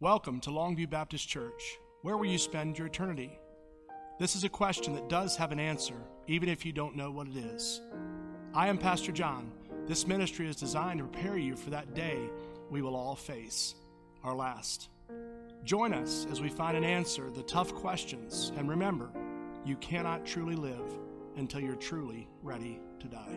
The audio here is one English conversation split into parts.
Welcome to Longview Baptist Church. Where will you spend your eternity? This is a question that does have an answer, even if you don't know what it is. I am Pastor John. This ministry is designed to prepare you for that day we will all face, our last. Join us as we find an answer to the tough questions, and remember, you cannot truly live until you're truly ready to die.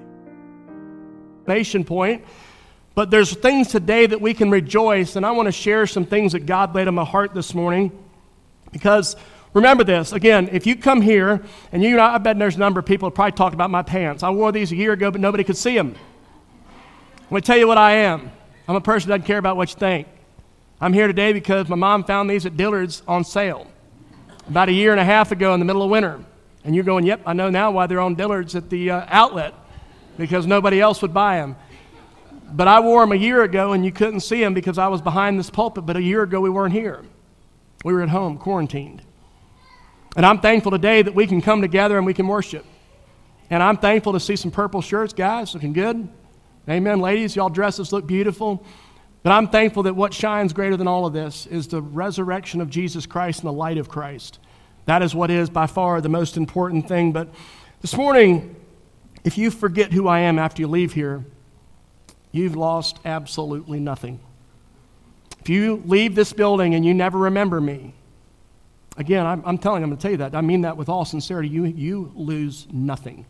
Nation point. But there's things today that we can rejoice, and I want to share some things that God laid on my heart this morning. Because remember this, again, if you come here, and I bet there's a number of people that probably talked about my pants. I wore these a year ago, but nobody could see them. I'm going to tell you what I am. I'm a person that doesn't care about what you think. I'm here today because my mom found these at Dillard's on sale about a year and a half ago in the middle of winter. And you're going, yep, I know now why they're on Dillard's at the outlet, because nobody else would buy them. But I wore them a year ago, and you couldn't see them because I was behind this pulpit. But a year ago, we weren't here. We were at home, quarantined. And I'm thankful today that we can come together and we can worship. And I'm thankful to see some purple shirts, guys, looking good. Amen, ladies, y'all dresses look beautiful. But I'm thankful that what shines greater than all of this is the resurrection of Jesus Christ and the light of Christ. That is what is by far the most important thing. But this morning, if you forget who I am after you leave here, you've lost absolutely nothing. If you leave this building and you never remember me, again, I'm going to tell you that. I mean that with all sincerity. You lose nothing.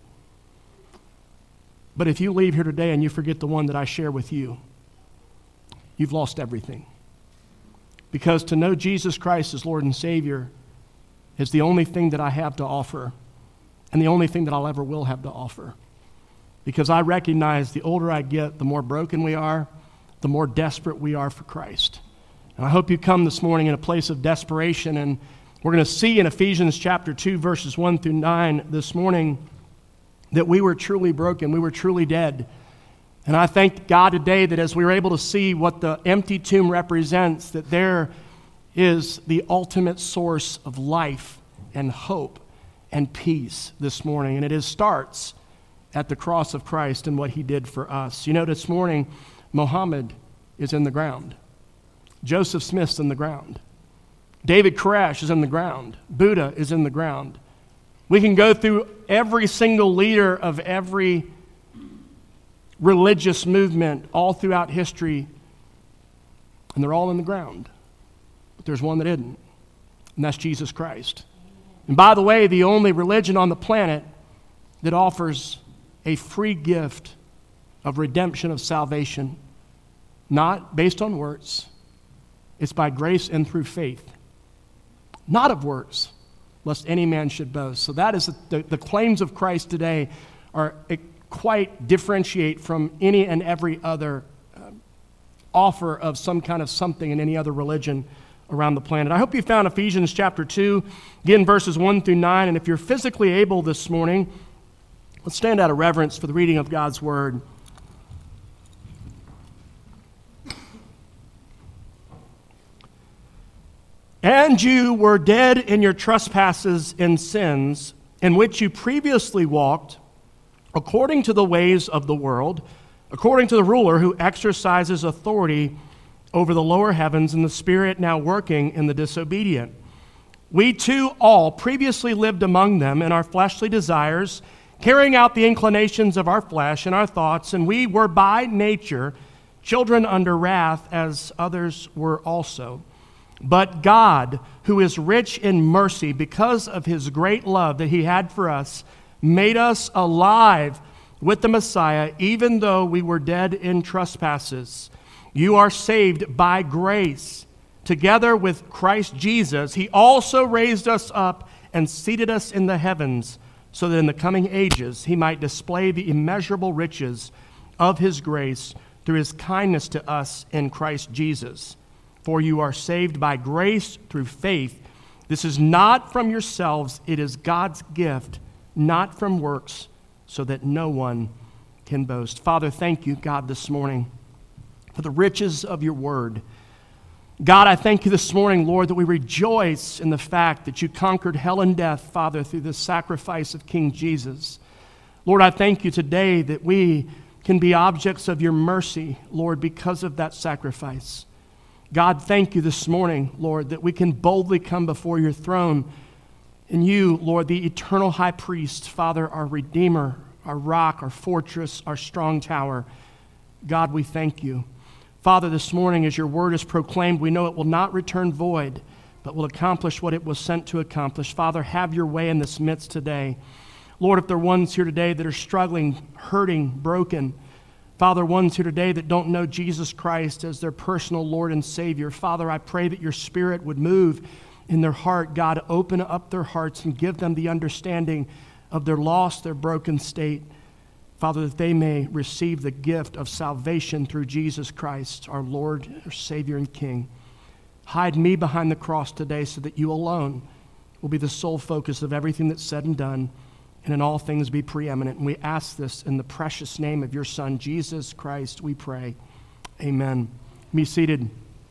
But if you leave here today and you forget the one that I share with you, you've lost everything. Because to know Jesus Christ as Lord and Savior is the only thing that I have to offer, and the only thing that I'll ever will have to offer. Because I recognize the older I get, the more broken we are, the more desperate we are for Christ. And I hope you come this morning in a place of desperation. And we're going to see in Ephesians chapter 2, verses 1 through 9 this morning that we were truly broken. We were truly dead. And I thank God today that as we were able to see what the empty tomb represents, that there is the ultimate source of life and hope and peace this morning. And it starts at the cross of Christ and what he did for us. You know, this morning, Muhammad is in the ground. Joseph Smith's in the ground. David Koresh is in the ground. Buddha is in the ground. We can go through every single leader of every religious movement all throughout history, and they're all in the ground. But there's one that isn't, and that's Jesus Christ. And by the way, the only religion on the planet that offers a free gift of redemption, of salvation, not based on works. It's by grace and through faith, not of works, lest any man should boast. So that is the claims of Christ today are quite differentiate from any and every other offer of some kind of something in any other religion around the planet. I hope you found Ephesians chapter 2, again, verses 1 through 9. And if you're physically able this morning, let's stand out of reverence for the reading of God's word. And you were dead in your trespasses and sins, in which you previously walked, according to the ways of the world, according to the ruler who exercises authority over the lower heavens, and the spirit now working in the disobedient. We too all previously lived among them in our fleshly desires, carrying out the inclinations of our flesh and our thoughts, and we were by nature children under wrath, as others were also. But God, who is rich in mercy, because of his great love that he had for us, made us alive with the Messiah, even though we were dead in trespasses. You are saved by grace. Together with Christ Jesus, he also raised us up and seated us in the heavens, so that in the coming ages he might display the immeasurable riches of his grace through his kindness to us in Christ Jesus. For you are saved by grace through faith. This is not from yourselves, it is God's gift, not from works, so that no one can boast. Father, thank you, God, this morning for the riches of your word. God, I thank you this morning, Lord, that we rejoice in the fact that you conquered hell and death, Father, through the sacrifice of King Jesus. Lord, I thank you today that we can be objects of your mercy, Lord, because of that sacrifice. God, thank you this morning, Lord, that we can boldly come before your throne. And you, Lord, the eternal high priest, Father, our Redeemer, our rock, our fortress, our strong tower. God, we thank you. Father, this morning as your word is proclaimed, we know it will not return void, but will accomplish what it was sent to accomplish. Father, have your way in this midst today. Lord, if there are ones here today that are struggling, hurting, broken, Father, ones here today that don't know Jesus Christ as their personal Lord and Savior, Father, I pray that your Spirit would move in their heart. God, open up their hearts and give them the understanding of their lost, their broken state. Father, that they may receive the gift of salvation through Jesus Christ, our Lord, our Savior, and King. Hide me behind the cross today so that you alone will be the sole focus of everything that's said and done, and in all things be preeminent. And we ask this in the precious name of your Son, Jesus Christ, we pray. Amen. Be seated.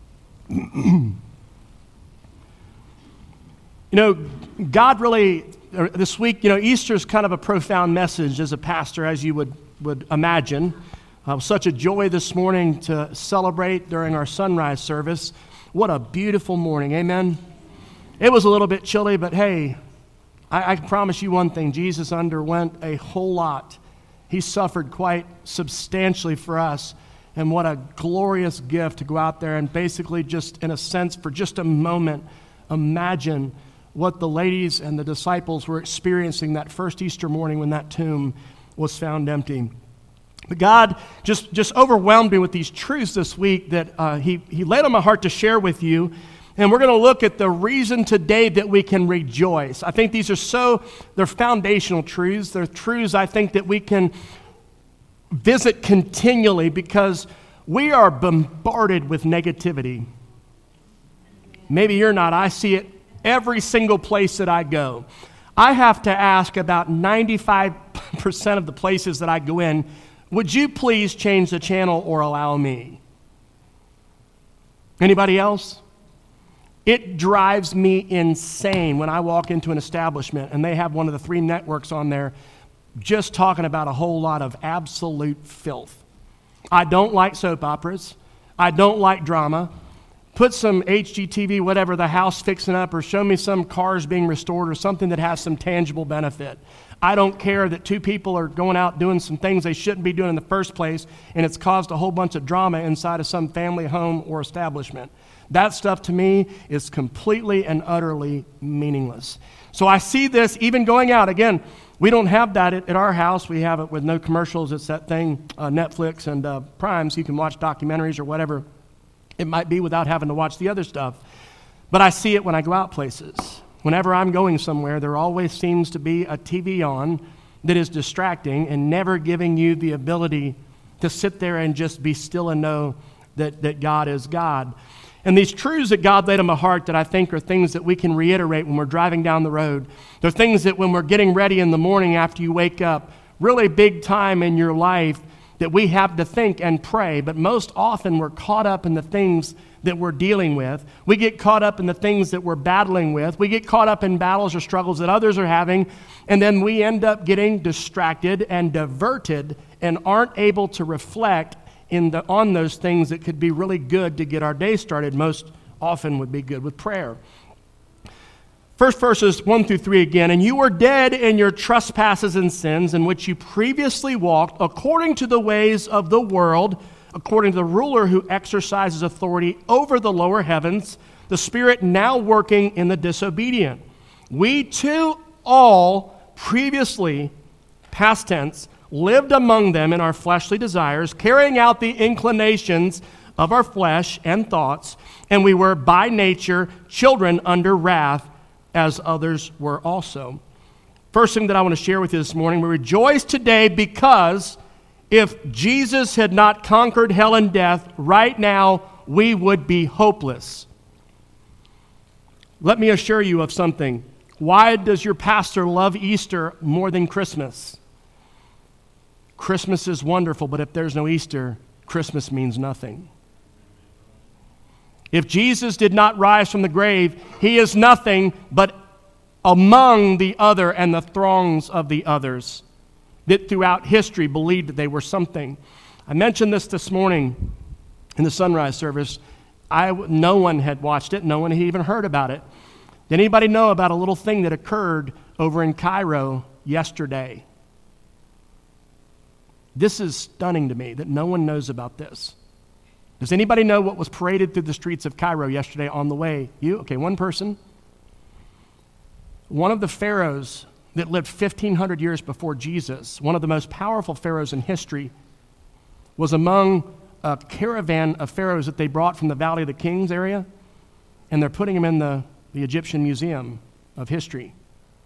God really, this week, Easter is kind of a profound message as a pastor, as you would imagine. Such a joy this morning to celebrate during our sunrise service. What a beautiful morning, amen? It was a little bit chilly, but hey, I can promise you one thing. Jesus underwent a whole lot. He suffered quite substantially for us. And what a glorious gift to go out there and basically just, in a sense, for just a moment, imagine what the ladies and the disciples were experiencing that first Easter morning when that tomb was found empty. But God just overwhelmed me with these truths this week that He laid on my heart to share with you. And we're going to look at the reason today that we can rejoice. I think these are they're foundational truths. They're truths I think that we can visit continually because we are bombarded with negativity. Maybe you're not. I see it every single place that I go. I have to ask about 95% of the places that I go in, would you please change the channel or allow me? Anybody else? It drives me insane when I walk into an establishment and they have one of the 3 networks on there just talking about a whole lot of absolute filth. I don't like soap operas. I don't like drama. Put some HGTV, whatever, the house fixing up, or show me some cars being restored or something that has some tangible benefit. I don't care that 2 people are going out doing some things they shouldn't be doing in the first place, and it's caused a whole bunch of drama inside of some family home or establishment. That stuff to me is completely and utterly meaningless. So I see this even going out. Again, we don't have that at our house. We have it with no commercials. It's that thing, Netflix and Prime, so you can watch documentaries or whatever it might be without having to watch the other stuff. But I see it when I go out places. Whenever I'm going somewhere, there always seems to be a TV on that is distracting and never giving you the ability to sit there and just be still and know that God is God. And these truths that God laid on my heart that I think are things that we can reiterate when we're driving down the road. They're things that when we're getting ready in the morning after you wake up, really big time in your life that we have to think and pray. But most often we're caught up in the things that we're dealing with. We get caught up in the things that we're battling with. We get caught up in battles or struggles that others are having. And then we end up getting distracted and diverted and aren't able to reflect on those things that could be really good to get our day started. Most often would be good with prayer. First verses 1-3 again. And you were dead in your trespasses and sins in which you previously walked according to the ways of the world, according to the ruler who exercises authority over the lower heavens, the spirit now working in the disobedient. We too all previously, past tense, lived among them in our fleshly desires, carrying out the inclinations of our flesh and thoughts, and we were by nature children under wrath, as others were also. First thing that I want to share with you this morning, we rejoice today because if Jesus had not conquered hell and death, right now we would be hopeless. Let me assure you of something. Why does your pastor love Easter more than Christmas? Christmas is wonderful, but if there's no Easter, Christmas means nothing. If Jesus did not rise from the grave, he is nothing but among the other and the throngs of the others that throughout history believed that they were something. I mentioned this morning in the sunrise service. No one had watched it. No one had even heard about it. Did anybody know about a little thing that occurred over in Cairo yesterday? This is stunning to me that no one knows about this. Does anybody know what was paraded through the streets of Cairo yesterday on the way? You? Okay, one person. One of the pharaohs that lived 1,500 years before Jesus, one of the most powerful pharaohs in history, was among a caravan of pharaohs that they brought from the Valley of the Kings area, and they're putting them in the Egyptian Museum of History.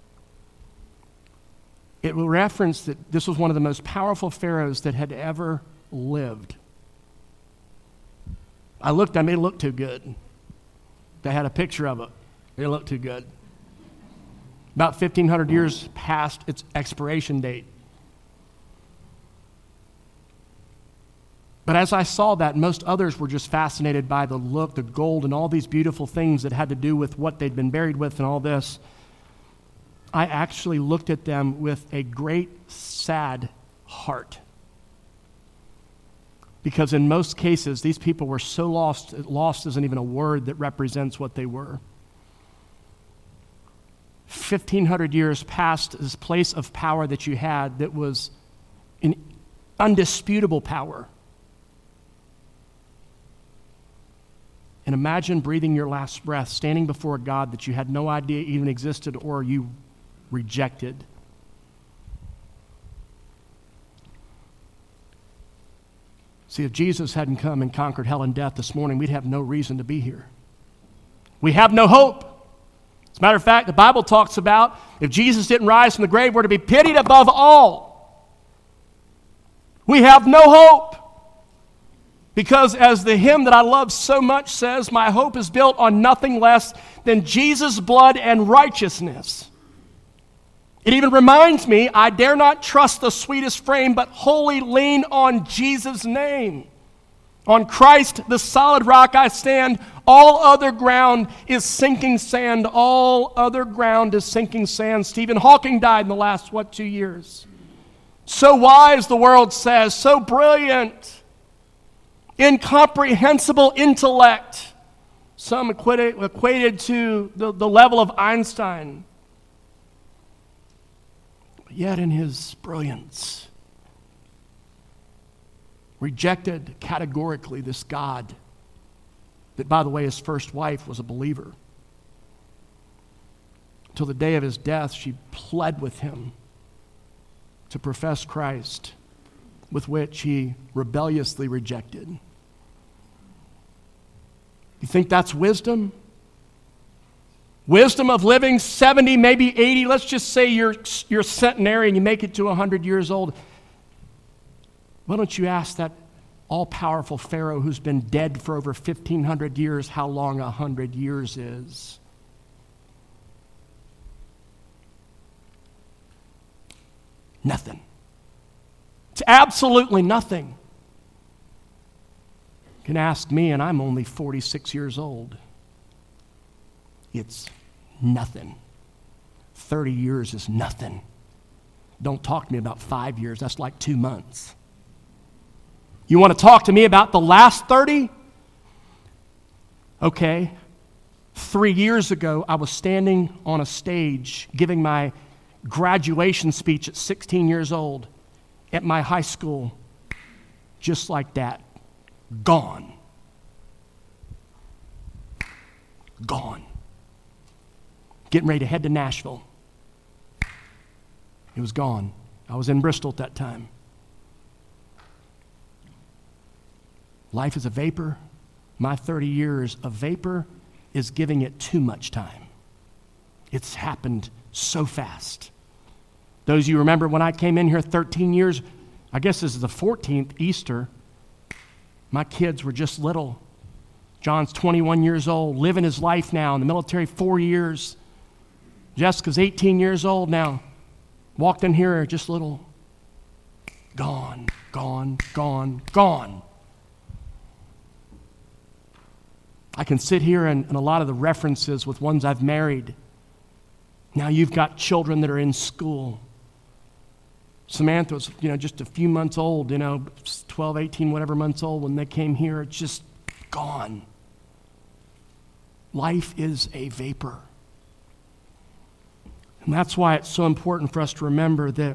It will reference that this was one of the most powerful pharaohs that had ever lived. I made it look too good. They had a picture of it. It didn't look too good. About 1,500 years past its expiration date. But as I saw that, most others were just fascinated by the look, the gold, and all these beautiful things that had to do with what they'd been buried with and all this. I actually looked at them with a great sad heart. Because in most cases, these people were so lost isn't even a word that represents what they were. 1,500 years past this place of power that you had that was an undisputable power. And imagine breathing your last breath, standing before a God that you had no idea even existed or you rejected. See, if Jesus hadn't come and conquered hell and death this morning, we'd have no reason to be here. We have no hope. As a matter of fact, the Bible talks about if Jesus didn't rise from the grave, we're to be pitied above all. We have no hope. Because as the hymn that I love so much says, my hope is built on nothing less than Jesus' blood and righteousness. It even reminds me, I dare not trust the sweetest frame, but wholly lean on Jesus' name. On Christ, the solid rock I stand. All other ground is sinking sand. All other ground is sinking sand. Stephen Hawking died in the last, 2 years? So wise, the world says, so brilliant. Incomprehensible intellect, some equated to the level of Einstein. But yet in his brilliance, rejected categorically this God that, by the way, his first wife was a believer. Until the day of his death, she pled with him to profess Christ, with which he rebelliously rejected. You think that's wisdom? Wisdom of living 70, maybe 80. Let's just say you're a centenarian, you make it to 100 years old. Why don't you ask that all-powerful Pharaoh who's been dead for over 1,500 years how long 100 years is? Nothing. It's absolutely nothing. You can ask me, and I'm only 46 years old. It's nothing. 30 years is nothing. Don't talk to me about 5 years. That's like 2 months. You want to talk to me about the last 30? Okay. 3 years ago, I was standing on a stage giving my graduation speech at 16 years old at my high school, just like that. Gone. Gone. Getting ready to head to Nashville. It was gone. I was in Bristol at that time. Life is a vapor. My 30 years, a vapor is giving it too much time. It's happened so fast. Those of you remember when I came in here 13 years, I guess this is the 14th Easter, my kids were just little. John's 21 years old, living his life now in the military 4 years. Jessica's 18 years old now. Walked in here just little. Gone, gone, gone, gone. I can sit here and a lot of the references with ones I've married. Now you've got children that are in school. Samantha was, just a few months old, 12, 18, whatever months old when they came here. It's just gone. Life is a vapor. And that's why it's so important for us to remember that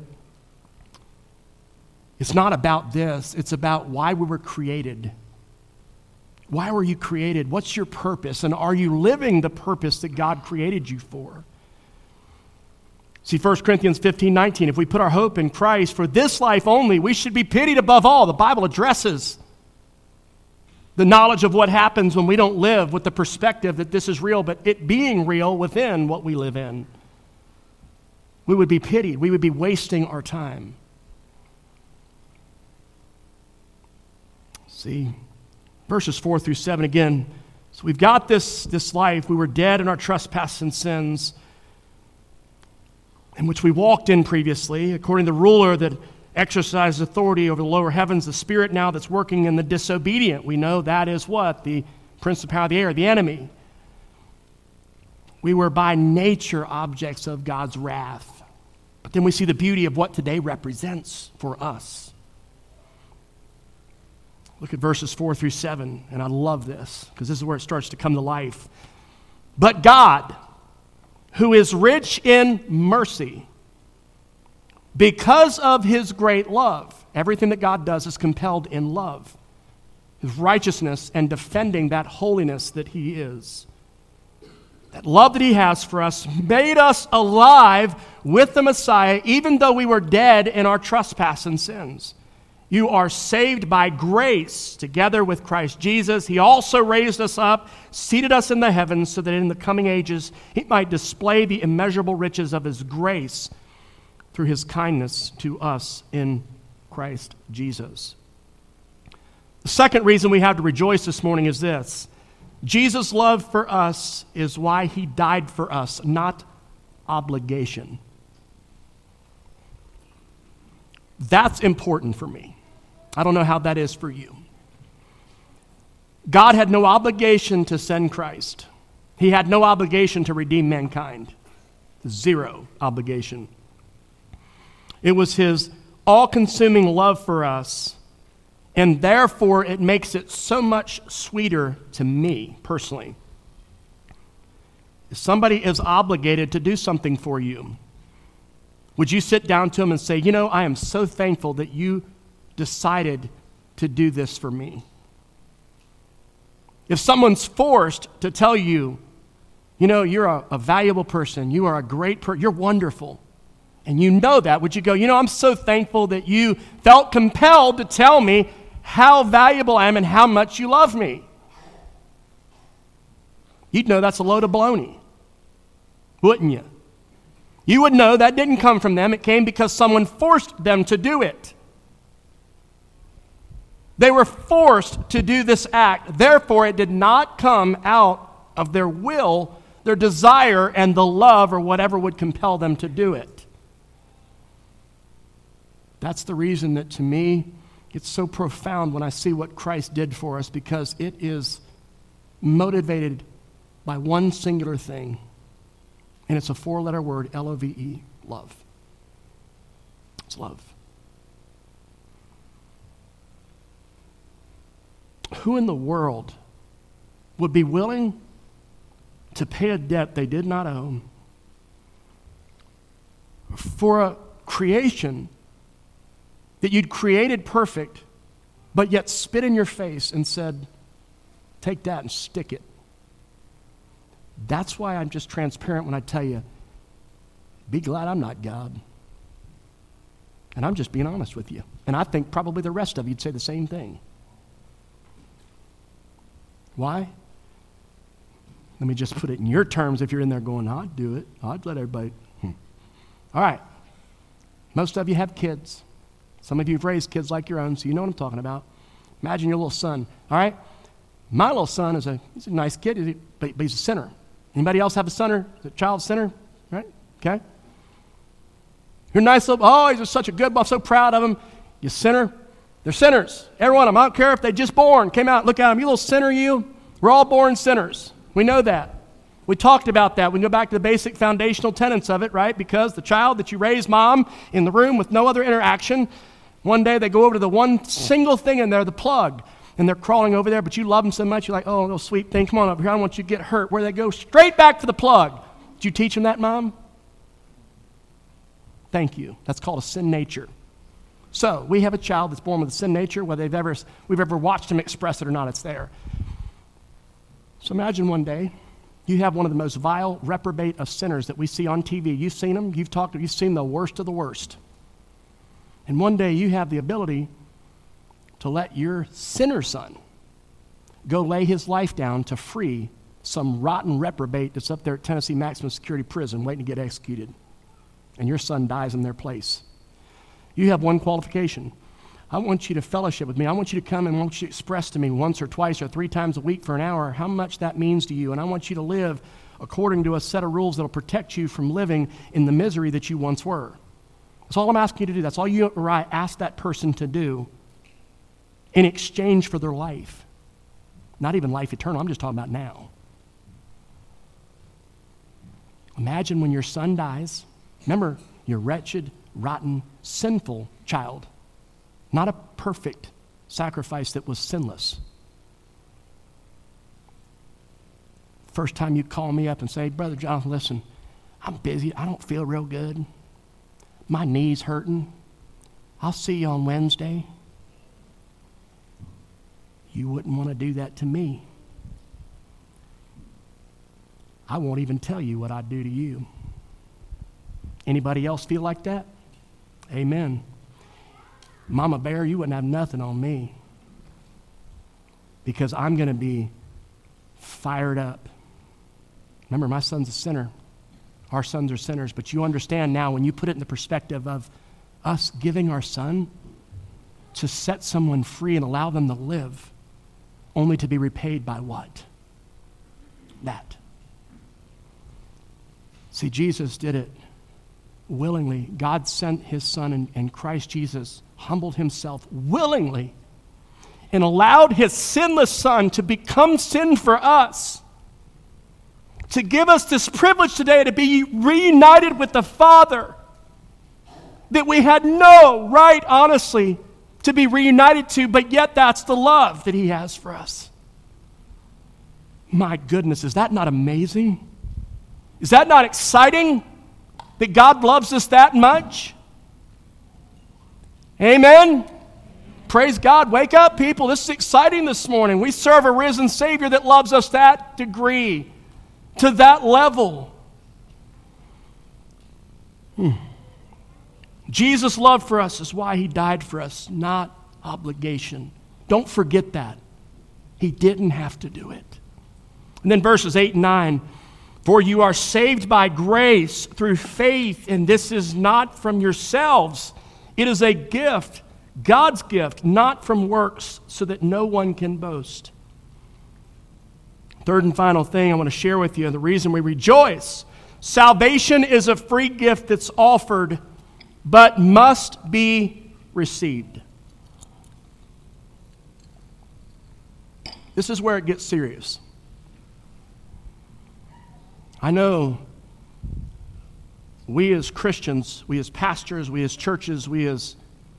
it's not about this. It's about why we were created. Why were you created? What's your purpose? And are you living the purpose that God created you for? See, 1 Corinthians 15:19, if we put our hope in Christ for this life only, we should be pitied above all. The Bible addresses the knowledge of what happens when we don't live with the perspective that this is real, but it being real within what we live in. We would be pitied. We would be wasting our time. See, verses 4 through 7 again. So we've got this life. We were dead in our trespasses and sins, in which we walked in previously, according to the ruler that exercises authority over the lower heavens, the spirit now that's working in the disobedient. We know that is what? The principality of the air, the enemy. We were by nature objects of God's wrath. But then we see the beauty of what today represents for us. Look at verses 4 through 7, and I love this, because this is where it starts to come to life. But God, who is rich in mercy, because of his great love, everything that God does is compelled in love, his righteousness and defending that holiness that he is. That love that he has for us made us alive with the Messiah, even though we were dead in our trespass and sins. You are saved by grace together with Christ Jesus. He also raised us up, seated us in the heavens, so that in the coming ages he might display the immeasurable riches of his grace through his kindness to us in Christ Jesus. The second reason we have to rejoice this morning is this. Jesus' love for us is why he died for us, not obligation. That's important for me. I don't know how that is for you. God had no obligation to send Christ. He had no obligation to redeem mankind. Zero obligation. It was his all-consuming love for us, and therefore it makes it so much sweeter to me personally. If somebody is obligated to do something for you, would you sit down to them and say, I am so thankful that you decided to do this for me? If someone's forced to tell you, you're a valuable person, you are a great person, you're wonderful, and you know that, would you go, I'm so thankful that you felt compelled to tell me how valuable I am and how much you love me? You'd know that's a load of baloney, wouldn't you? You would know that didn't come from them. It came because someone forced them to do it. They were forced to do this act. Therefore, it did not come out of their will, their desire, and the love or whatever would compel them to do it. That's the reason that, to me, it's so profound when I see what Christ did for us, because it is motivated by one singular thing, and it's a four-letter word, L-O-V-E, love. It's love. Who in the world would be willing to pay a debt they did not owe for a creation that you'd created perfect, but yet spit in your face and said, take that and stick it? That's why I'm just transparent when I tell you, be glad I'm not God. And I'm just being honest with you. And I think probably the rest of you'd say the same thing. Why? Let me just put it in your terms. If you're in there going, I'd do it. I'd let everybody. All right. Most of you have kids. Some of you have raised kids like your own, so you know what I'm talking about. Imagine your little son. All right? My little son he's a nice kid, but he's a sinner. Anybody else have a sinner? A child sinner? Right? Okay? You're nice little, he's just such a good boy. I'm so proud of him. You sinner. They're sinners. Every one of them. I don't care if they just born, came out, look at them. You little sinner, you. We're all born sinners. We know that. We talked about that. We can go back to the basic foundational tenets of it, right? Because the child that you raise, mom, in the room with no other interaction, one day they go over to the one single thing in there, the plug. and they're crawling over there, but you love them so much, you're like, oh, little sweet thing, come on over here. I don't want you to get hurt. Where they go? Straight back for the plug. Did you teach them that, Mom? Thank you. That's called a sin nature. So we have a child that's born with a sin nature, whether we've ever watched him express it or not, it's there. So imagine one day you have one of the most vile, reprobate of sinners that we see on TV. You've seen them. You've seen the worst of the worst. And one day you have the ability to let your sinner son go lay his life down to free some rotten reprobate that's up there at Tennessee Maximum Security Prison waiting to get executed. And your son dies in their place. You have one qualification. I want you to fellowship with me. I want you to come and I want you to express to me once or twice or 3 times a week for an hour how much that means to you. And I want you to live according to a set of rules that will protect you from living in the misery that you once were. That's all I'm asking you to do. That's all you or I ask that person to do in exchange for their life. Not even life eternal. I'm just talking about now. Imagine when your son dies. Remember, you're wretched, rotten, sinful child. Not a perfect sacrifice that was sinless. First time you call me up and say, Brother Jonathan, listen, I'm busy. I don't feel real good. My knee's hurting. I'll see you on Wednesday. You wouldn't want to do that to me. I won't even tell you what I'd do to you. Anybody else feel like that? Amen. Mama Bear, you wouldn't have nothing on me because I'm going to be fired up. Remember, my son's a sinner. Our sons are sinners, but you understand now when you put it in the perspective of us giving our son to set someone free and allow them to live, only to be repaid by what? That. See, Jesus did it willingly. God sent his son, and Christ Jesus humbled himself willingly and allowed his sinless son to become sin for us, to give us this privilege today to be reunited with the Father that we had no right, honestly, to be reunited to, but yet that's the love that he has for us. My goodness, is that not amazing? Is that not exciting that God loves us that much? Amen? Praise God. Wake up, people. This is exciting this morning. We serve a risen Savior that loves us that degree, to that level. Jesus' love for us is why he died for us, not obligation. Don't forget that. He didn't have to do it. And then verses 8 and 9, for you are saved by grace through faith, and this is not from yourselves. It is a gift, God's gift, not from works, so that no one can boast. Third and final thing I want to share with you, the reason we rejoice. Salvation is a free gift that's offered, but must be received. This is where it gets serious. I know we as Christians, we as pastors, we as churches, we as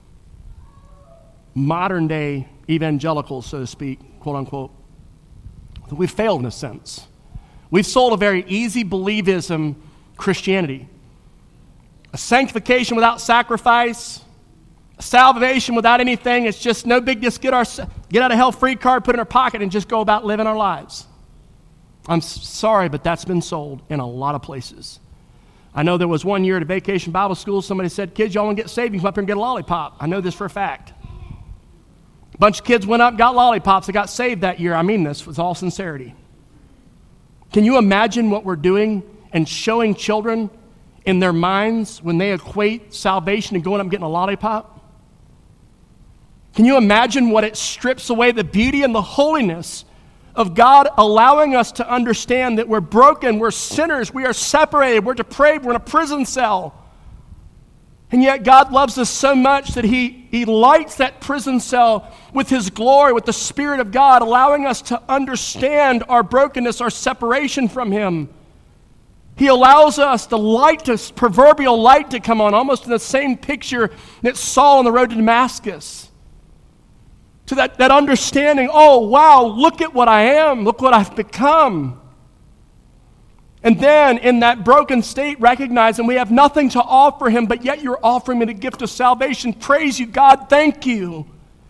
modern day evangelicals, so to speak, quote unquote, we've failed in a sense. We've sold a very easy believism Christianity. A sanctification without sacrifice, a salvation without anything. It's just no big deal. Get out of hell free card, put it in our pocket, and just go about living our lives. I'm sorry, but that's been sold in a lot of places. I know there was one year at a vacation Bible school, somebody said, kids, y'all want to get saved, you come up here and get a lollipop. I know this for a fact. A bunch of kids went up and got lollipops. They got saved that year. I mean this with all sincerity. Can you imagine what we're doing and showing children in their minds when they equate salvation and going up and getting a lollipop? Can you imagine what it strips away, the beauty and the holiness of God allowing us to understand that we're broken, we're sinners, we are separated, we're depraved, we're in a prison cell. And yet God loves us so much that He lights that prison cell with His glory, with the Spirit of God, allowing us to understand our brokenness, our separation from Him. He allows us the light, this proverbial light to come on, almost in the same picture that Saul on the road to Damascus. to that understanding, oh, wow, look at what I am. Look what I've become. And then in that broken state, recognizing we have nothing to offer him, but yet you're offering me the gift of salvation. Praise you, God. Thank you.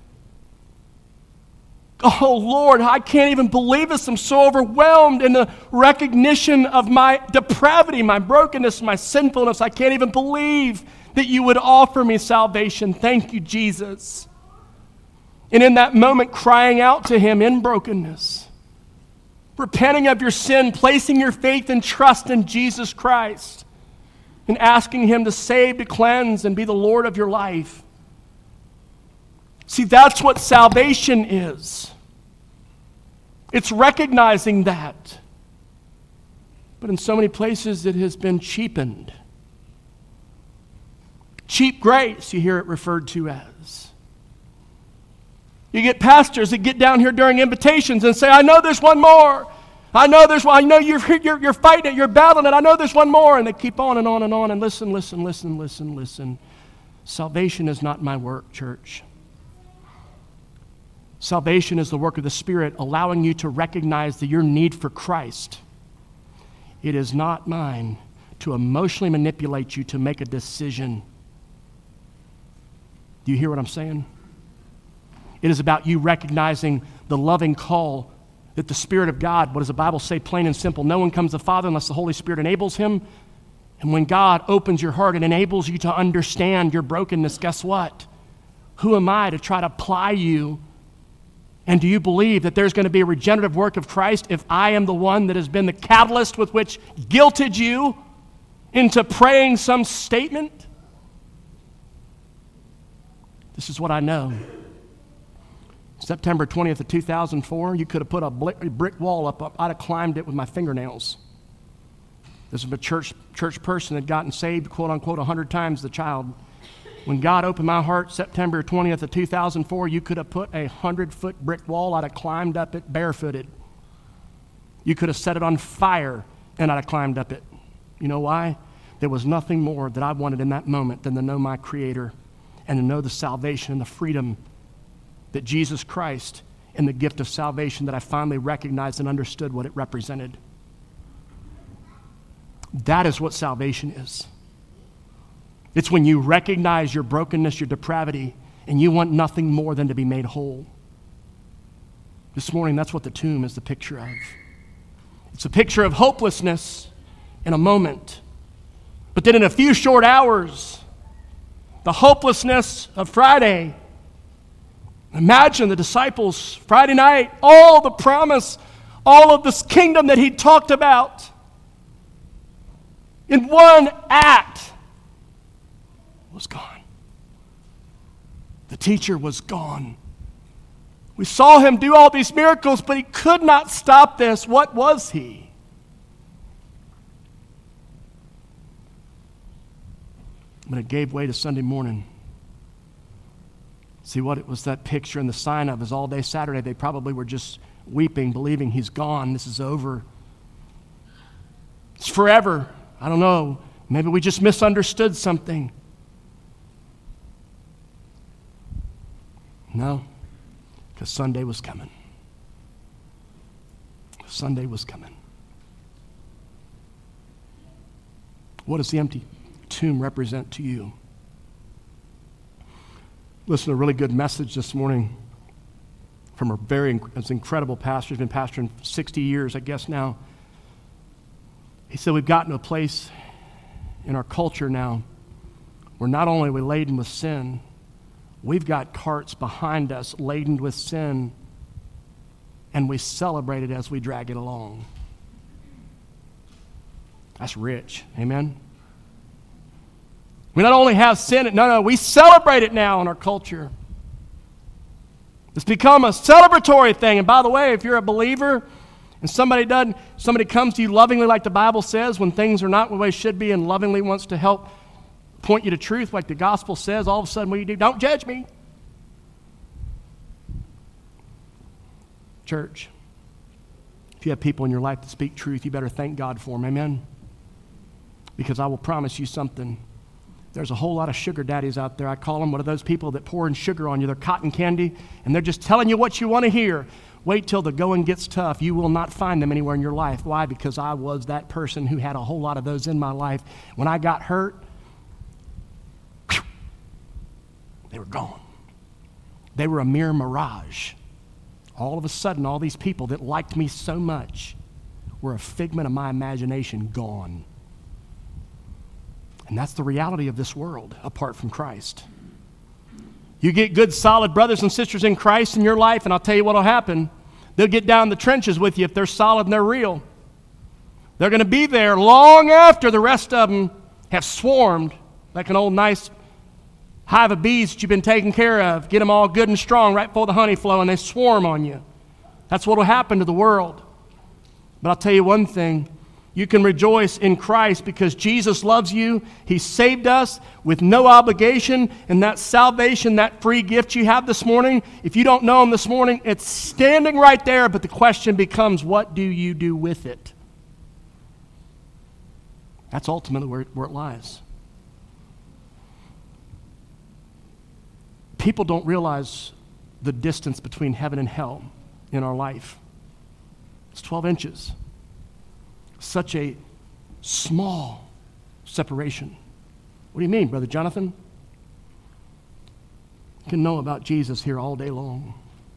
Oh, Lord, I can't even believe this. I'm so overwhelmed in the recognition of my depravity, my brokenness, my sinfulness. I can't even believe that you would offer me salvation. Thank you, Jesus. And in that moment, crying out to him in brokenness, repenting of your sin, placing your faith and trust in Jesus Christ, and asking him to save, to cleanse, and be the Lord of your life. See, that's what salvation is. It's recognizing that. But in so many places, it has been cheapened. Cheap grace, you hear it referred to as. You get pastors that get down here during invitations and say, I know there's one more. I know there's one. I know you're fighting it, you're battling it. I know there's one more. And they keep on and on and on. And listen. Salvation is not my work, church. Salvation is the work of the Spirit, allowing you to recognize your need for Christ. It is not mine to emotionally manipulate you to make a decision. Do you hear what I'm saying? It is about you recognizing the loving call that the Spirit of God, what does the Bible say, plain and simple? No one comes to the Father unless the Holy Spirit enables him. And when God opens your heart and enables you to understand your brokenness, guess what? Who am I to try to apply you? And do you believe that there's going to be a regenerative work of Christ if I am the one that has been the catalyst with which guilted you into praying some statement? This is what I know. September 20th of 2004, you could have put a brick wall up. I'd have climbed it with my fingernails. This is a church person that had gotten saved, quote unquote, 100 times the child. When God opened my heart, September 20th of 2004, you could have put a 100-foot brick wall. I'd have climbed up it barefooted. You could have set it on fire, and I'd have climbed up it. You know why? There was nothing more that I wanted in that moment than to know my Creator and to know the salvation and the freedom that Jesus Christ and the gift of salvation that I finally recognized and understood what it represented. That is what salvation is. It's when you recognize your brokenness, your depravity, and you want nothing more than to be made whole. This morning, that's what the tomb is the picture of. It's a picture of hopelessness in a moment. But then in a few short hours, the hopelessness of Friday. Imagine the disciples, Friday night, all the promise, all of this kingdom that he talked about. In one act, was gone. The teacher was gone. We saw him do all these miracles, but he could not stop this. What was he? But it gave way to Sunday morning. See, what it was that picture and the sign of is all day Saturday, they probably were just weeping, believing he's gone. This is over. It's forever. I don't know. Maybe we just misunderstood something. No, because Sunday was coming. Sunday was coming. What does the empty tomb represent to you? Listen to a really good message this morning from a very incredible pastor. He's been pastoring 60 years, I guess now. He said we've gotten to a place in our culture now where not only are we laden with sin, we've got carts behind us laden with sin, and we celebrate it as we drag it along. That's rich. Amen? We not only have sin, we celebrate it now in our culture. It's become a celebratory thing. And by the way, if you're a believer and somebody comes to you lovingly like the Bible says when things are not the way they should be and lovingly wants to help point you to truth like the gospel says, all of a sudden what do? Don't judge me. Church, if you have people in your life that speak truth, you better thank God for them. Amen? Because I will promise you something. There's a whole lot of sugar daddies out there. I call them one of those people that pour in sugar on you. They're cotton candy, and they're just telling you what you want to hear. Wait till the going gets tough. You will not find them anywhere in your life. Why? Because I was that person who had a whole lot of those in my life. When I got hurt, they were gone. They were a mere mirage. All of a sudden, all these people that liked me so much were a figment of my imagination, gone. And that's the reality of this world apart from Christ. You get good, solid brothers and sisters in Christ in your life, and I'll tell you what will happen. They'll get down in the trenches with you if they're solid and they're real. They're going to be there long after the rest of them have swarmed like an old nice hive of bees that you've been taking care of. Get them all good and strong right before the honey flow, and they swarm on you. That's what will happen to the world. But I'll tell you one thing. You can rejoice in Christ because Jesus loves you. He saved us with no obligation, and that salvation, that free gift you have this morning, if you don't know Him this morning, it's standing right there, but the question becomes, what do you do with it? That's ultimately where it lies. People don't realize the distance between heaven and hell in our life. It's 12 inches. Such a small separation. What do you mean, Brother Jonathan? You can know about Jesus here all day long.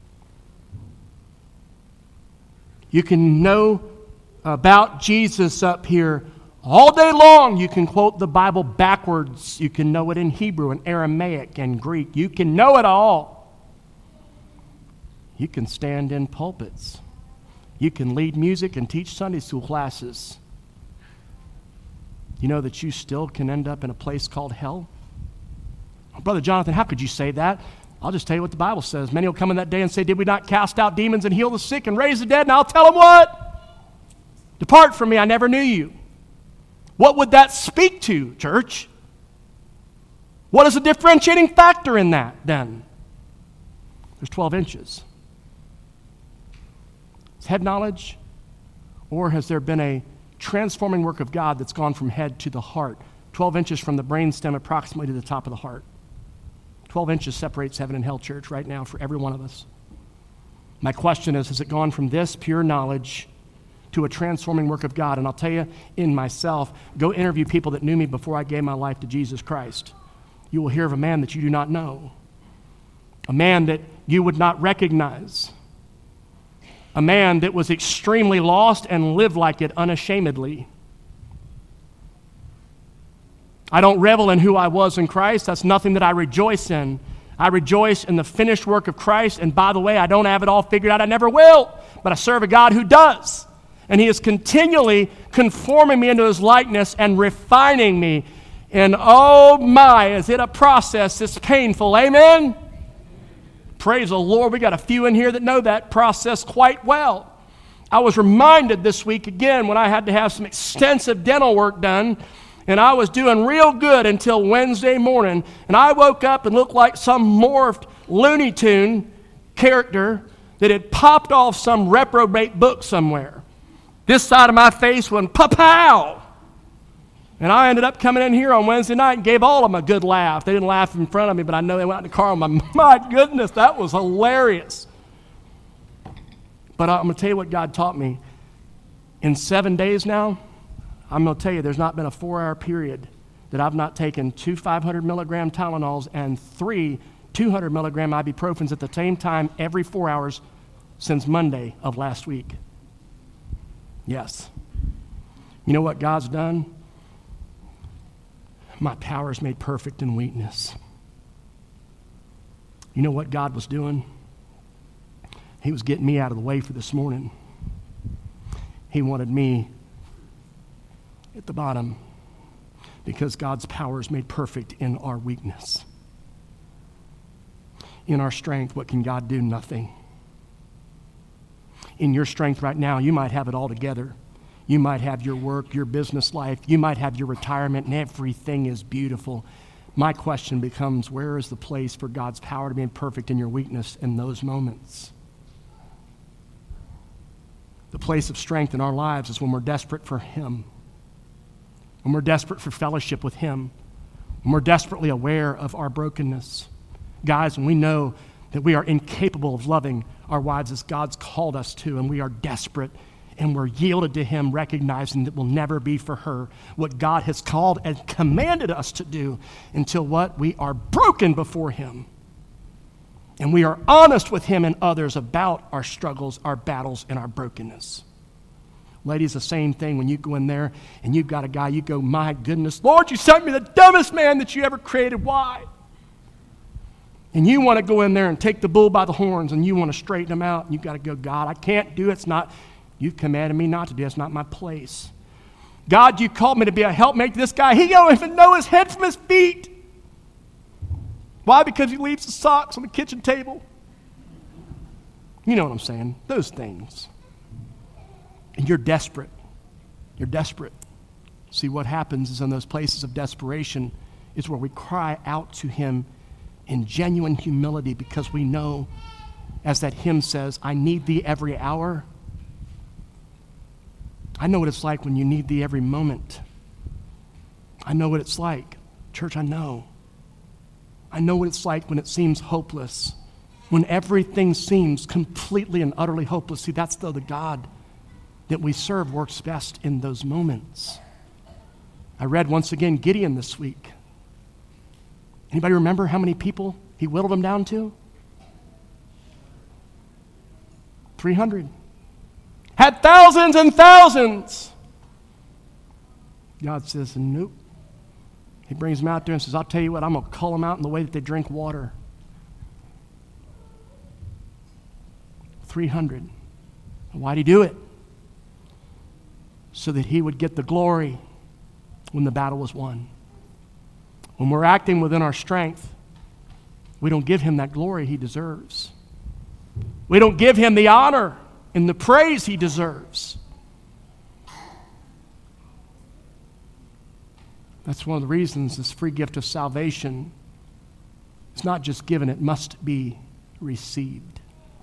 You can know about Jesus up here all day long. You can quote the Bible backwards. You can know it in Hebrew and Aramaic and Greek. You can know it all. You can stand in pulpits. You can lead music and teach Sunday school classes. You know that you still can end up in a place called hell? Oh, Brother Jonathan, how could you say that? I'll just tell you what the Bible says. Many will come in that day and say, did we not cast out demons and heal the sick and raise the dead? And I'll tell them what? Depart from me, I never knew you. What would that speak to, church? What is the differentiating factor in that, then? There's 12 inches. Head knowledge, or has there been a transforming work of God that's gone from head to the heart, 12 inches from the brainstem approximately to the top of the heart? 12 inches separates heaven and hell, church, right now for every one of us. My question is, has it gone from this pure knowledge to a transforming work of God? And I'll tell you, in myself, go interview people that knew me before I gave my life to Jesus Christ. You will hear of a man that you do not know, a man that you would not recognize, a man that was extremely lost and lived like it unashamedly. I don't revel in who I was in Christ. That's nothing that I rejoice in. I rejoice in the finished work of Christ. And by the way, I don't have it all figured out. I never will. But I serve a God who does. And He is continually conforming me into His likeness and refining me. And oh my, is it a process that's painful. Amen? Praise the Lord. We got a few in here that know that process quite well. I was reminded this week again when I had to have some extensive dental work done, and I was doing real good until Wednesday morning, and I woke up and looked like some morphed Looney Tune character that had popped off some reprobate book somewhere. This side of my face went pa-pow! And I ended up coming in here on Wednesday night and gave all of them a good laugh. They didn't laugh in front of me, but I know they went out in the car and my goodness, that was hilarious. But I'm going to tell you what God taught me. In 7 days now, I'm going to tell you there's not been a 4-hour period that I've not taken 2 500 milligram Tylenols and 3 200 milligram ibuprofens at the same time every 4 hours since Monday of last week. Yes. You know what God's done? My power is made perfect in weakness. You know what God was doing? He was getting me out of the way for this morning. He wanted me at the bottom because God's power is made perfect in our weakness. In our strength, what can God do? Nothing. In your strength right now, you might have it all together. You might have your work, your business life. You might have your retirement, and everything is beautiful. My question becomes, where is the place for God's power to be perfect in your weakness in those moments? The place of strength in our lives is when we're desperate for Him, when we're desperate for fellowship with Him, And we're desperately aware of our brokenness. Guys, and we know that we are incapable of loving our wives as God's called us to, and we are desperate, and we're yielded to Him, recognizing that we'll never be for her what God has called and commanded us to do until what? We are broken before Him. And we are honest with Him and others about our struggles, our battles, and our brokenness. Ladies, the same thing when you go in there and you've got a guy, you go, my goodness, Lord, you sent me the dumbest man that you ever created. Why? And you want to go in there and take the bull by the horns and you want to straighten him out. And you've got to go, God, I can't do it. It's not, you've commanded me not to do it. It's not my place. God, you called me to be a helpmate to this guy. He don't even know his head from his feet. Why? Because he leaves the socks on the kitchen table. You know what I'm saying? Those things. And you're desperate. You're desperate. See, what happens is in those places of desperation is where we cry out to Him in genuine humility because we know, as that hymn says, I need Thee every hour. I know what it's like when you need Thee every moment. I know what it's like. Church, I know. I know what it's like when it seems hopeless, when everything seems completely and utterly hopeless. See, that's the God that we serve works best in those moments. I read once again Gideon this week. Anybody remember how many people he whittled them down to? 300. Had thousands and thousands. God says, nope. He brings them out there and says, I'll tell you what, I'm going to call them out in the way that they drink water. 300. Why'd he do it? So that he would get the glory when the battle was won. When we're acting within our strength, we don't give him that glory he deserves. We don't give him the honor and the praise he deserves. That's one of the reasons this free gift of salvation is not just given, it must be received.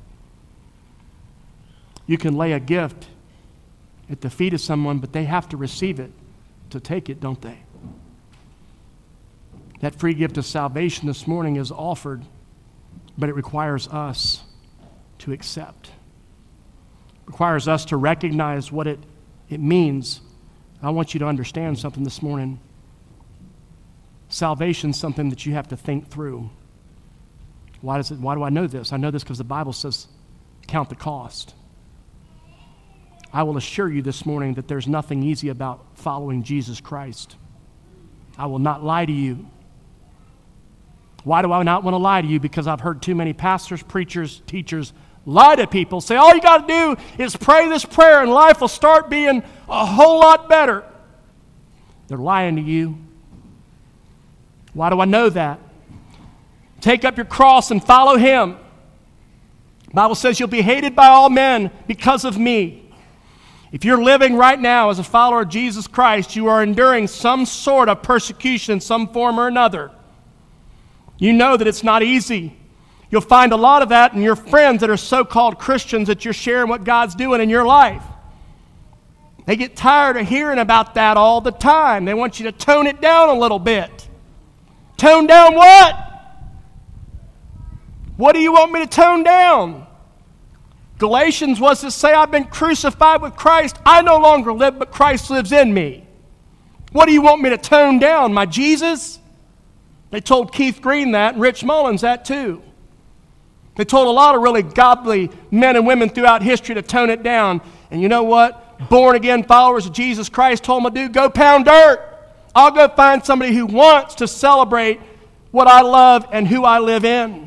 You can lay a gift at the feet of someone, but they have to receive it to take it, don't they? That free gift of salvation this morning is offered, but it requires us to accept. It requires us to recognize what it means. I want you to understand something this morning. Salvation is something that you have to think through. Why do I know this? I know this because the Bible says, count the cost. I will assure you this morning that there's nothing easy about following Jesus Christ. I will not lie to you. Why do I not want to lie to you? Because I've heard too many pastors, preachers, teachers lie to people. Say, all you got to do is pray this prayer and life will start being a whole lot better. They're lying to you. Why do I know that? Take up your cross and follow Him. The Bible says you'll be hated by all men because of me. If you're living right now as a follower of Jesus Christ, you are enduring some sort of persecution in some form or another. You know that it's not easy. You'll find a lot of that in your friends that are so-called Christians that you're sharing what God's doing in your life. They get tired of hearing about that all the time. They want you to tone it down a little bit. Tone down what? What do you want me to tone down? Galatians was to say, I've been crucified with Christ. I no longer live, but Christ lives in me. What do you want me to tone down? My Jesus? They told Keith Green that, and Rich Mullins that too. They told a lot of really godly men and women throughout history to tone it down. And you know what? Born-again followers of Jesus Christ told them to do, go pound dirt. I'll go find somebody who wants to celebrate what I love and who I live in.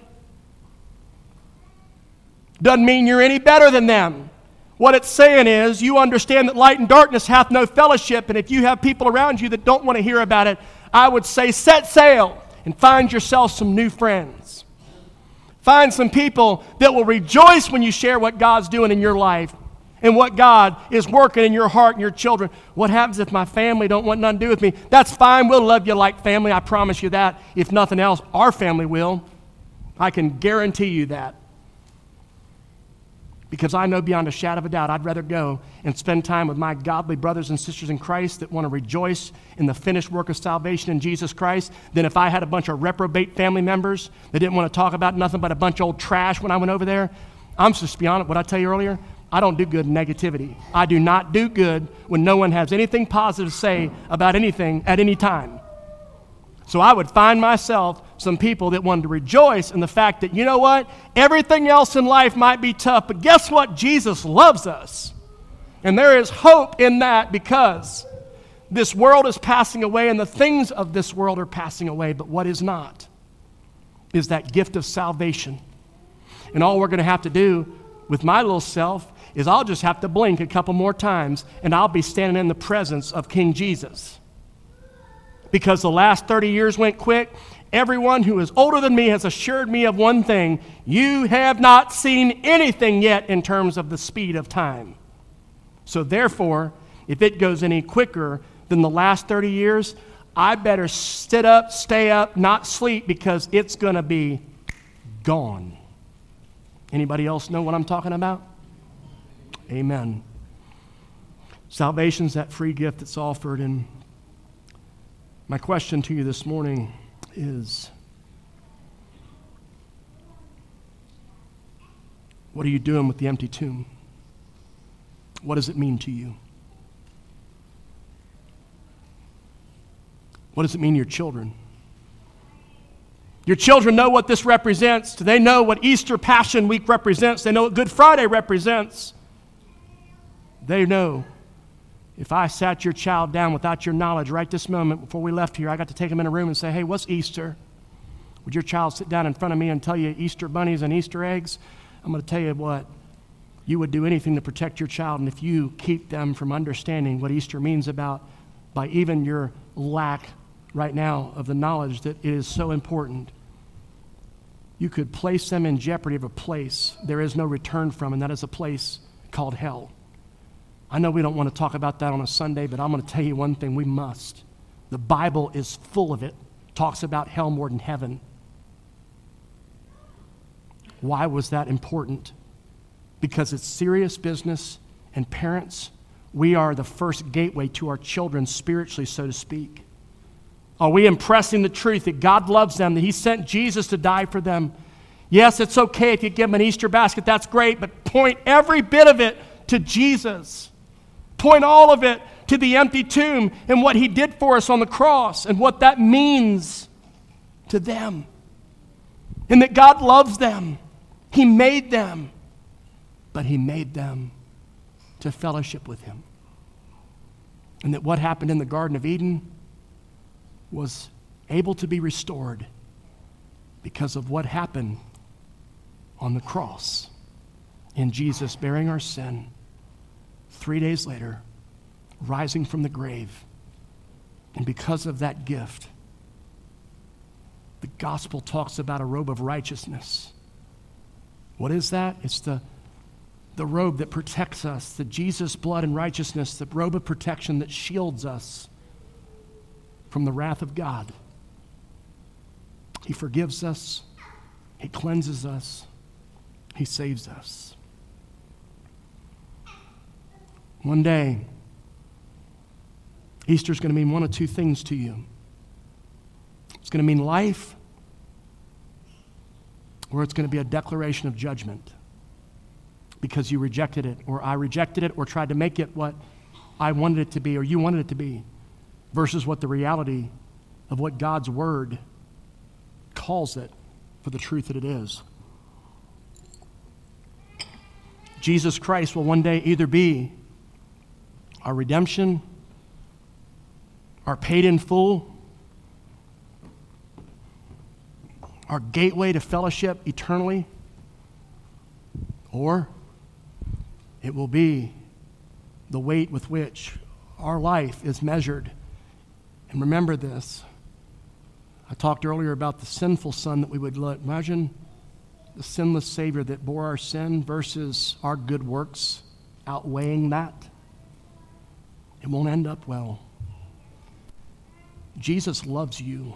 Doesn't mean you're any better than them. What it's saying is you understand that light and darkness hath no fellowship, and if you have people around you that don't want to hear about it, I would say set sail and find yourself some new friends. Find some people that will rejoice when you share what God's doing in your life and what God is working in your heart and your children. What happens if my family don't want nothing to do with me? That's fine. We'll love you like family. I promise you that. If nothing else, our family will. I can guarantee you that. Because I know beyond a shadow of a doubt, I'd rather go and spend time with my godly brothers and sisters in Christ that want to rejoice in the finished work of salvation in Jesus Christ than if I had a bunch of reprobate family members that didn't want to talk about nothing but a bunch of old trash when I went over there. I'm just be honest, what I tell you earlier, I don't do good in negativity. I do not do good when no one has anything positive to say about anything at any time. So I would find myself some people that wanted to rejoice in the fact that, you know what? Everything else in life might be tough, but guess what? Jesus loves us. And there is hope in that because this world is passing away and the things of this world are passing away, but what is not is that gift of salvation. And all we're going to have to do with my little self is I'll just have to blink a couple more times and I'll be standing in the presence of King Jesus. Because the last 30 years went quick, everyone who is older than me has assured me of one thing: you have not seen anything yet in terms of the speed of time. So therefore, if it goes any quicker than the last 30 years, I better sit up, stay up, not sleep, because it's going to be gone. Anybody else know what I'm talking about? Amen. Salvation's that free gift that's offered, and my question to you this morning is, what are you doing with the empty tomb? What does it mean to you? What does it mean to your children? Your children know what this represents. They know what Easter Passion Week represents. They know what Good Friday represents. They know if I sat your child down without your knowledge right this moment before we left here, I got to take them in a room and say, hey, what's Easter? Would your child sit down in front of me and tell you Easter bunnies and Easter eggs? I'm going to tell you what, you would do anything to protect your child, and if you keep them from understanding what Easter means by even your lack right now of the knowledge that it is so important, you could place them in jeopardy of a place there is no return from, and that is a place called hell. I know we don't want to talk about that on a Sunday, but I'm going to tell you one thing, we must. The Bible is full of it. Talks about hell more than heaven. Why was that important? Because it's serious business, and parents, we are the first gateway to our children spiritually, so to speak. Are we impressing the truth that God loves them, that He sent Jesus to die for them? Yes, it's okay if you give them an Easter basket, that's great, but point every bit of it to Jesus. Point all of it to the empty tomb and what He did for us on the cross and what that means to them. And that God loves them. He made them, but He made them to fellowship with Him. And that what happened in the Garden of Eden was able to be restored because of what happened on the cross in Jesus bearing our sin, 3 days later, rising from the grave. And because of that gift, the gospel talks about a robe of righteousness. What is that? It's the robe that protects us, the Jesus blood and righteousness, the robe of protection that shields us from the wrath of God. He forgives us. He cleanses us. He saves us. One day, Easter's going to mean one of two things to you. It's going to mean life, or it's going to be a declaration of judgment because you rejected it, or I rejected it, or tried to make it what I wanted it to be, or you wanted it to be, versus what the reality of what God's Word calls it for the truth that it is. Jesus Christ will one day either be our redemption, our paid in full, our gateway to fellowship eternally, or it will be the weight with which our life is measured. And remember this, I talked earlier about the sinful son that we would let. Imagine the sinless Savior that bore our sin versus our good works outweighing that. It won't end up well. Jesus loves you.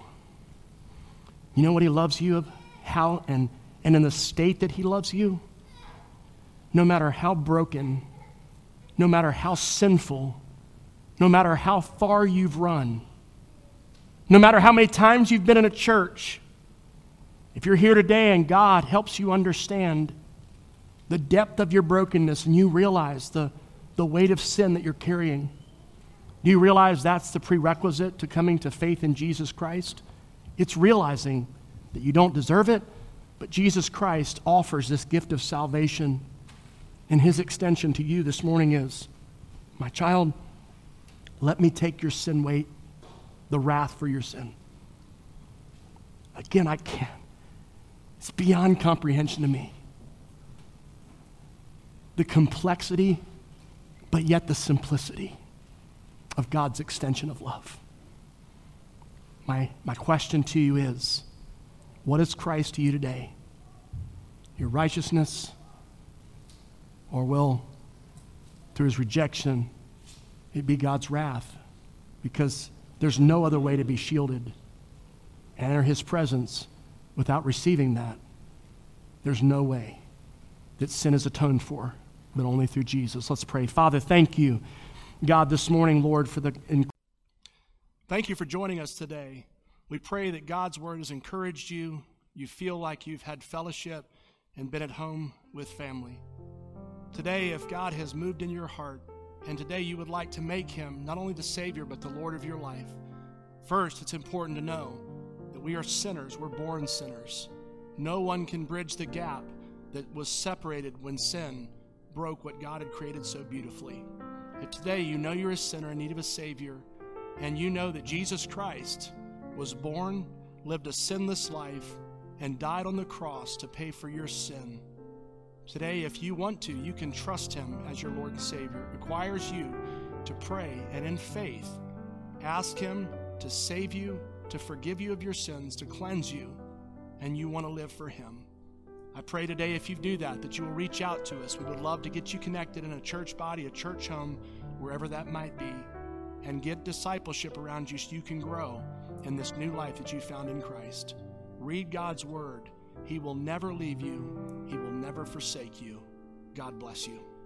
You know what He loves you of? How and in the state that He loves you? no matter how broken, no matter how sinful, no matter how far you've run, no matter how many times you've been in a church, if you're here today and God helps you understand the depth of your brokenness and you realize the weight of sin that you're carrying, do you realize that's the prerequisite to coming to faith in Jesus Christ? It's realizing that you don't deserve it, but Jesus Christ offers this gift of salvation, and his extension to you this morning is, my child, let me take your sin weight, the wrath for your sin. Again, I can't. It's beyond comprehension to me. The complexity, but yet the simplicity of God's extension of love. My question to you is, what is Christ to you today? Your righteousness, or will, through his rejection, it be God's wrath? Because there's no other way to be shielded and enter his presence without receiving that. There's no way that sin is atoned for, but only through Jesus. Let's pray. Father, thank you, God, this morning, Lord, Thank you for joining us today. We pray that God's word has encouraged you. You feel like you've had fellowship and been at home with family. Today, if God has moved in your heart, and today you would like to make him not only the Savior, but the Lord of your life, first, it's important to know that we are sinners. We're born sinners. No one can bridge the gap that was separated when sin broke what God had created so beautifully. If today you know you're a sinner in need of a Savior, and you know that Jesus Christ was born, lived a sinless life, and died on the cross to pay for your sin, today, if you want to, you can trust him as your Lord and Savior. It requires you to pray and in faith ask him to save you, to forgive you of your sins, to cleanse you, and you want to live for him. I pray today, if you do that, that you will reach out to us. We would love to get you connected in a church body, a church home, wherever that might be, and get discipleship around you so you can grow in this new life that you found in Christ. Read God's word. He will never leave you. He will never forsake you. God bless you.